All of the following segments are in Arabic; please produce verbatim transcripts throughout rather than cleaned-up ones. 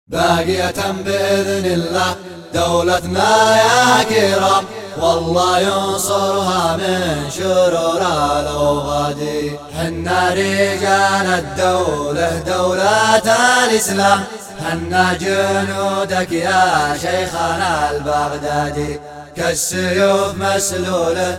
باقية بإذن الله دولتنا يا كرام، والله ينصرها من شرور الأوغاد. حنا رجال الدولة دولة الإسلام، حنا جنودك يا شيخنا البغدادي. كالسيوف مسلولة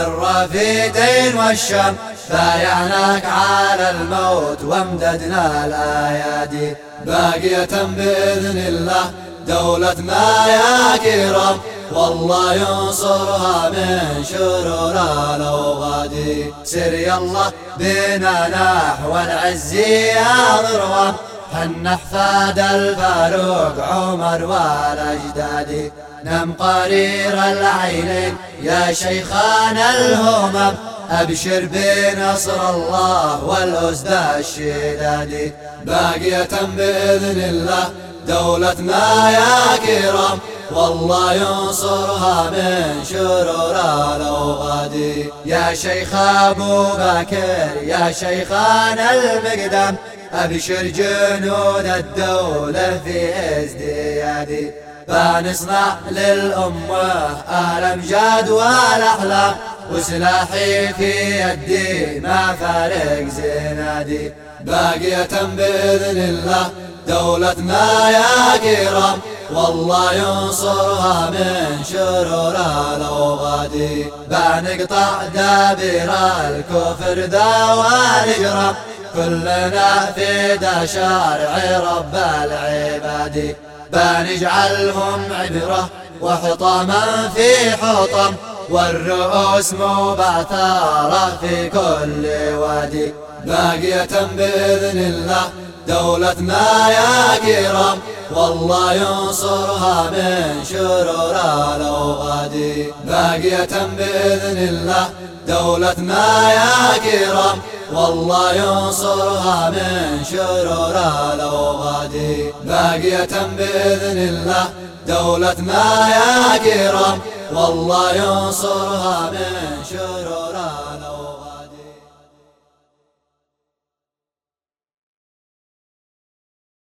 بالرافدين والشام، بايعناك على الموت وامددنا الأيادي. باقية بإذن الله دولتنا يا كرام، والله ينصرها من شرور الأوغاد. سر يلا بنا نحو العز يا ضروام، حنا احفاد الفاروق عمر والأجداد. نم قرير العينين يا شيخان الهمم، أبشر بنصر الله والأسد الشداد. باقية بإذن الله دولتنا يا كرام، والله ينصرها من شرور الأوغاد. يا شيخ أبو بكر يا شيخان المقدام، أبشر جنود الدولة في ازدياد. فنصنع للأمة الأمجاد والأحلام، وسلاحي في يدي ما فارق زنادي. باقية بإذن الله دولتنا يا كرام، والله ينصرها من شرور الأوغاد. بنقطع دابر الكفر ذا والإجرام، كلنا فدا شارع رب العباد. بنجعلهم عبرة وحطاما في حطم، والرؤوس مبعثرة في كل وادي. باقية بإذن الله دولتنا يا كرام، والله ينصرها من شرور الأوغاد. باقية بإذن الله دولتنا يا كرام، والله ينصرها من شرور الأوغاد. باقية بإذن الله دولتنا يا كرام، والله ينصرها من شرور الأوغاد.